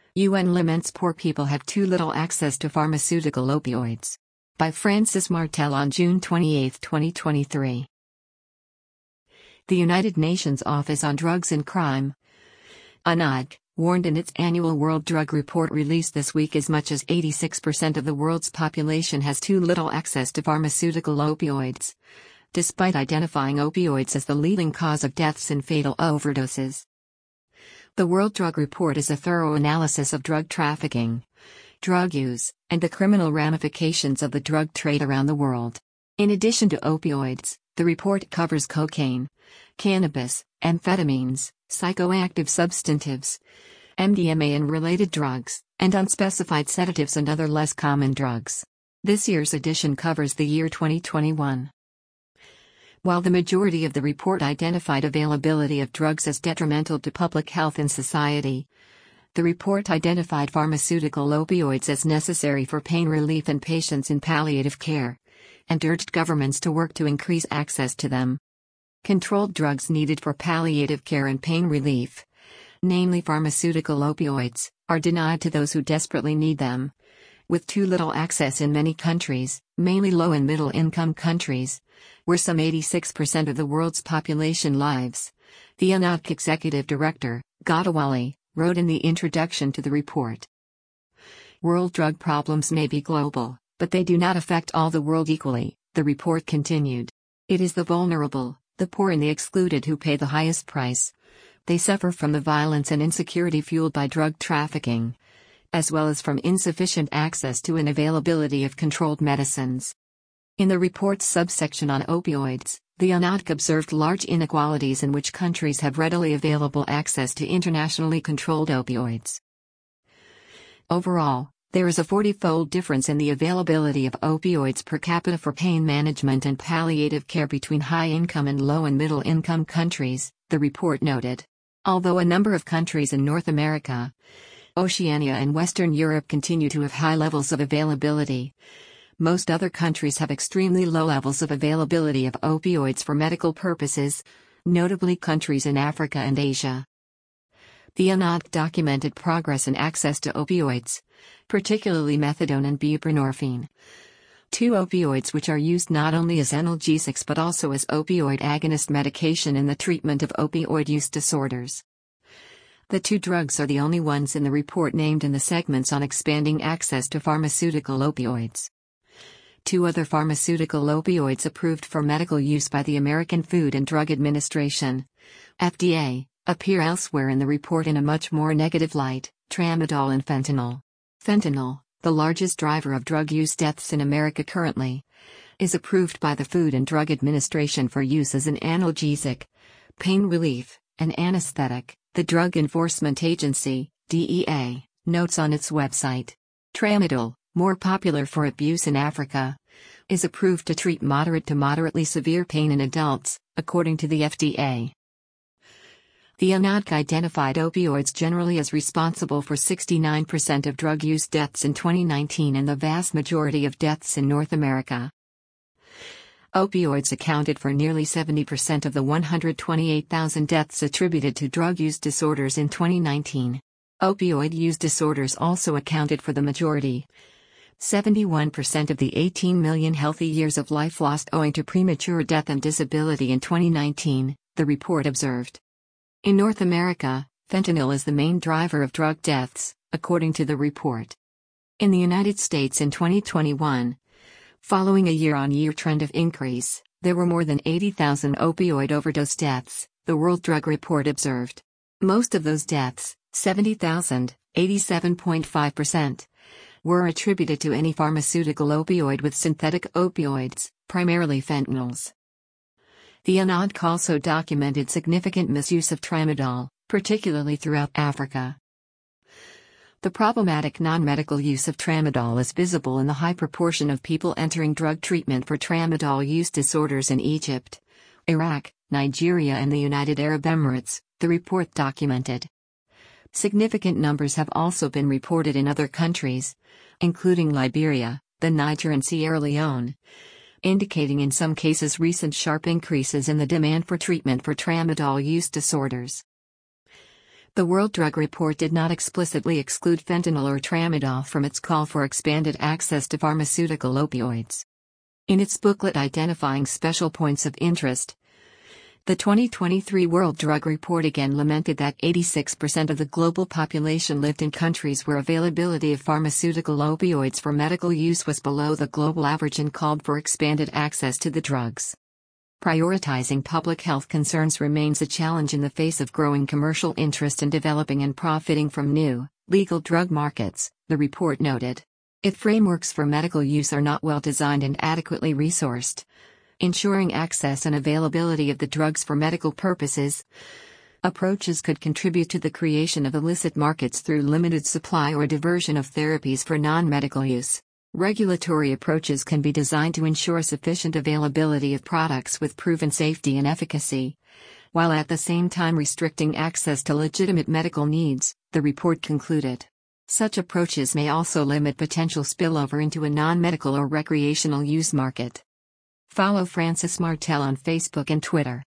UN laments poor people have too little access to pharmaceutical opioids. By Francis Martel on June 28, 2023. The United Nations Office on Drugs and Crime, UNODC, warned in its annual World Drug Report released this week as much as 86% of the world's population has too little access to pharmaceutical opioids, despite identifying opioids as the leading cause of deaths and fatal overdoses. The World Drug Report is a thorough analysis of drug trafficking, drug use, and the criminal ramifications of the drug trade around the world. In addition to opioids, the report covers cocaine, cannabis, amphetamines, psychoactive substantives, MDMA and related drugs, and unspecified sedatives and other less common drugs. This year's edition covers the year 2021. While the majority of the report identified availability of drugs as detrimental to public health and society, the report identified pharmaceutical opioids as necessary for pain relief in patients in palliative care, and urged governments to work to increase access to them. Controlled drugs needed for palliative care and pain relief, namely pharmaceutical opioids, are denied to those who desperately need them. With too little access in many countries, mainly low and middle income countries, where some 86% of the world's population lives, the UNODC executive director, Godawali, wrote in the introduction to the report. World drug problems may be global, but they do not affect all the world equally, the report continued. It is the vulnerable, the poor and the excluded who pay the highest price. They suffer from the violence and insecurity fueled by drug trafficking, as well as from insufficient access to and availability of controlled medicines. In the report's subsection on opioids, the UNODC observed large inequalities in which countries have readily available access to internationally controlled opioids. Overall, there is a 40-fold difference in the availability of opioids per capita for pain management and palliative care between high-income and low- and middle-income countries, the report noted. Although a number of countries in North America, Oceania and Western Europe continue to have high levels of availability, most other countries have extremely low levels of availability of opioids for medical purposes, notably countries in Africa and Asia. The UNODC documented progress in access to opioids, particularly methadone and buprenorphine, two opioids which are used not only as analgesics but also as opioid agonist medication in the treatment of opioid use disorders. The two drugs are the only ones in the report named in the segments on expanding access to pharmaceutical opioids. Two other pharmaceutical opioids approved for medical use by the American Food and Drug Administration, FDA, appear elsewhere in the report in a much more negative light: tramadol and fentanyl. Fentanyl, the largest driver of drug use deaths in America currently, is approved by the Food and Drug Administration for use as an analgesic, pain relief, and anesthetic, the Drug Enforcement Agency, DEA, notes on its website. Tramadol, more popular for abuse in Africa, is approved to treat moderate to moderately severe pain in adults, according to the FDA. The UNODC identified opioids generally as responsible for 69% of drug use deaths in 2019 and the vast majority of deaths in North America. Opioids accounted for nearly 70% of the 128,000 deaths attributed to drug use disorders in 2019. Opioid use disorders also accounted for the majority, 71% of the 18 million healthy years of life lost owing to premature death and disability in 2019, the report observed. In North America, fentanyl is the main driver of drug deaths, according to the report. In the United States in 2021, following a year-on-year trend of increase, there were more than 80,000 opioid overdose deaths, the World Drug Report observed. Most of those deaths, 70,000, 87.5%, were attributed to any pharmaceutical opioid with synthetic opioids, primarily fentanyls. The UNODC also documented significant misuse of tramadol, particularly throughout Africa. The problematic non-medical use of tramadol is visible in the high proportion of people entering drug treatment for tramadol use disorders in Egypt, Iraq, Nigeria and the United Arab Emirates, the report documented. Significant numbers have also been reported in other countries, including Liberia, the Niger and Sierra Leone, indicating in some cases recent sharp increases in the demand for treatment for tramadol use disorders. The World Drug Report did not explicitly exclude fentanyl or tramadol from its call for expanded access to pharmaceutical opioids. In its booklet identifying special points of interest, the 2023 World Drug Report again lamented that 86% of the global population lived in countries where availability of pharmaceutical opioids for medical use was below the global average and called for expanded access to the drugs. Prioritizing public health concerns remains a challenge in the face of growing commercial interest in developing and profiting from new, legal drug markets, the report noted. If frameworks for medical use are not well designed and adequately resourced, ensuring access and availability of the drugs for medical purposes, approaches could contribute to the creation of illicit markets through limited supply or diversion of therapies for non-medical use. Regulatory approaches can be designed to ensure sufficient availability of products with proven safety and efficacy, while at the same time restricting access to legitimate medical needs, the report concluded. Such approaches may also limit potential spillover into a non-medical or recreational use market. Follow Francis Martel on Facebook and Twitter.